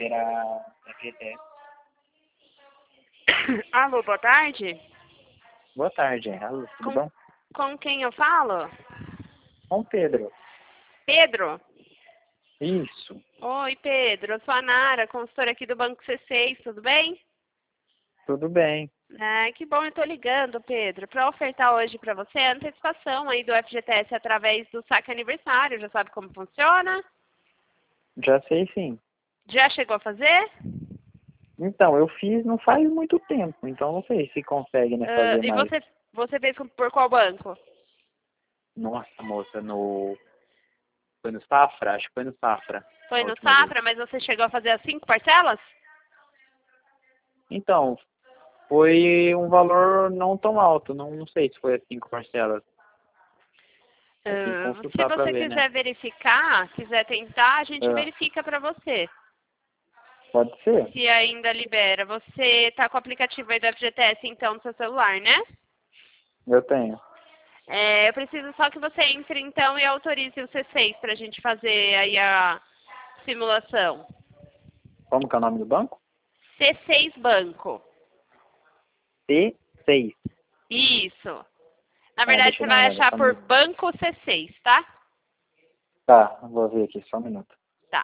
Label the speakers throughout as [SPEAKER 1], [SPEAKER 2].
[SPEAKER 1] carteira FGTS.
[SPEAKER 2] Alô, boa tarde.
[SPEAKER 1] Boa tarde, alô, tudo bom?
[SPEAKER 2] Com quem eu falo?
[SPEAKER 1] Com o Pedro.
[SPEAKER 2] Pedro?
[SPEAKER 1] Isso,
[SPEAKER 2] Oi, Pedro. Eu sou a Nara, consultora aqui do Banco C6, tudo bem?
[SPEAKER 1] tudo bem.
[SPEAKER 2] Que bom, eu tô ligando, Pedro, para ofertar hoje para você a antecipação aí do FGTS através do saque aniversário. Já sabe como funciona?
[SPEAKER 1] Já sei sim.
[SPEAKER 2] Já chegou a fazer?
[SPEAKER 1] Então, eu fiz não faz muito tempo, então não sei se consegue, né, fazer
[SPEAKER 2] E
[SPEAKER 1] mais.
[SPEAKER 2] você fez por qual banco?
[SPEAKER 1] Nossa, moça, foi no Safra? Acho que foi no Safra,
[SPEAKER 2] Foi
[SPEAKER 1] a
[SPEAKER 2] no
[SPEAKER 1] última vez.
[SPEAKER 2] Safra, mas você chegou a fazer as 5 parcelas?
[SPEAKER 1] Então, foi um valor não tão alto, não sei se foi as 5 parcelas. Aí tem que
[SPEAKER 2] Se
[SPEAKER 1] consultar pra
[SPEAKER 2] você
[SPEAKER 1] ver, né?
[SPEAKER 2] quiser verificar, quiser tentar, a gente
[SPEAKER 1] Ah,
[SPEAKER 2] verifica para você.
[SPEAKER 1] pode ser?
[SPEAKER 2] Se ainda libera. Você tá com o aplicativo aí do FGTS, então, no seu celular, né?
[SPEAKER 1] Eu tenho.
[SPEAKER 2] Eu preciso só que você entre, então, e autorize o C6 para a gente fazer aí a simulação.
[SPEAKER 1] Como que é o nome do banco?
[SPEAKER 2] C6 Banco.
[SPEAKER 1] T6.
[SPEAKER 2] Isso. Na
[SPEAKER 1] Ah,
[SPEAKER 2] verdade,
[SPEAKER 1] deixa
[SPEAKER 2] você
[SPEAKER 1] eu dar uma
[SPEAKER 2] vai
[SPEAKER 1] olhada,
[SPEAKER 2] achar
[SPEAKER 1] só um
[SPEAKER 2] por
[SPEAKER 1] minuto.
[SPEAKER 2] Banco C6, tá?
[SPEAKER 1] Tá, vou ver aqui, só um minuto.
[SPEAKER 2] Tá.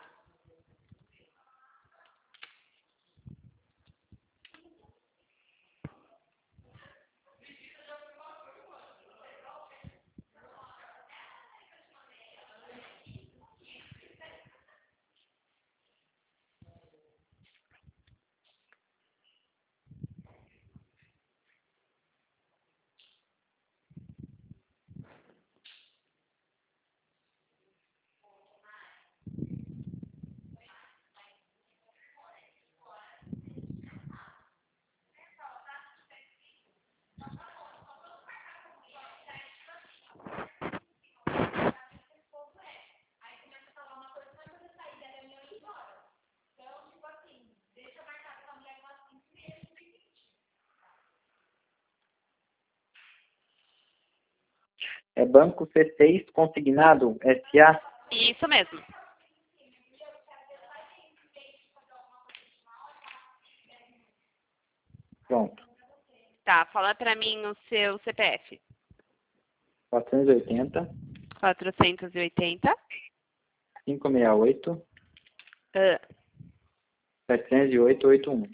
[SPEAKER 1] É Banco C6 Consignado SA?
[SPEAKER 2] Isso mesmo.
[SPEAKER 1] Pronto.
[SPEAKER 2] Tá, fala pra mim o seu CPF.
[SPEAKER 1] 480
[SPEAKER 2] 480.
[SPEAKER 1] 568
[SPEAKER 2] Ah,
[SPEAKER 1] 708 81.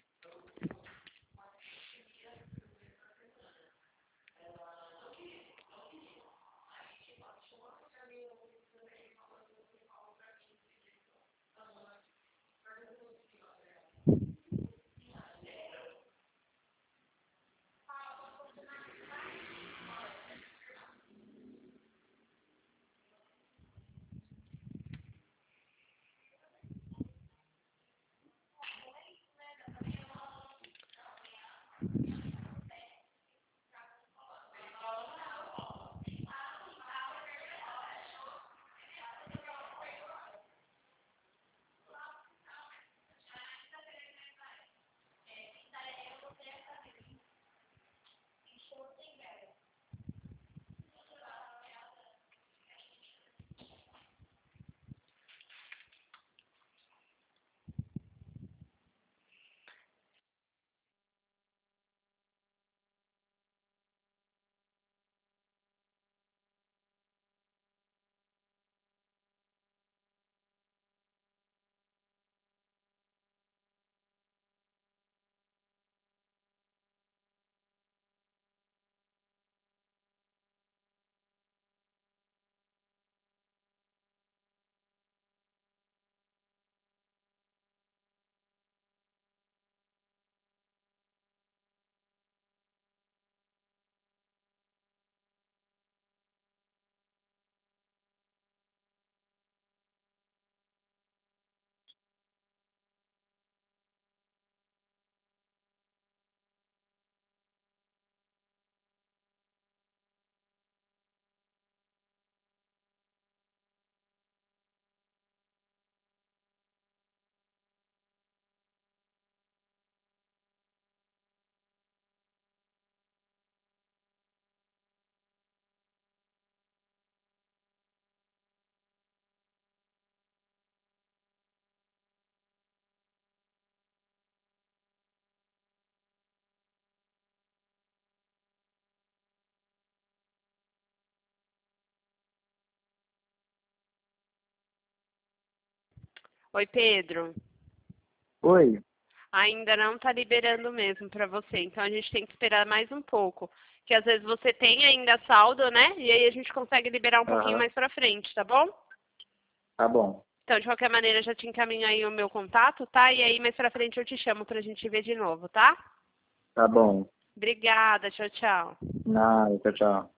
[SPEAKER 2] Oi, Pedro.
[SPEAKER 1] Oi.
[SPEAKER 2] Ainda não está liberando mesmo para você, então a gente tem que esperar mais um pouco. Que às vezes você tem ainda saldo, né? E aí a gente consegue liberar um pouquinho
[SPEAKER 1] Aham.
[SPEAKER 2] mais para frente, tá bom?
[SPEAKER 1] Tá bom.
[SPEAKER 2] Então, de qualquer maneira, já te encaminho aí o meu contato, tá? E aí mais pra frente eu te chamo pra gente ver de novo, tá?
[SPEAKER 1] Tá bom.
[SPEAKER 2] Obrigada, tchau, tchau.
[SPEAKER 1] Nada, tchau, tchau.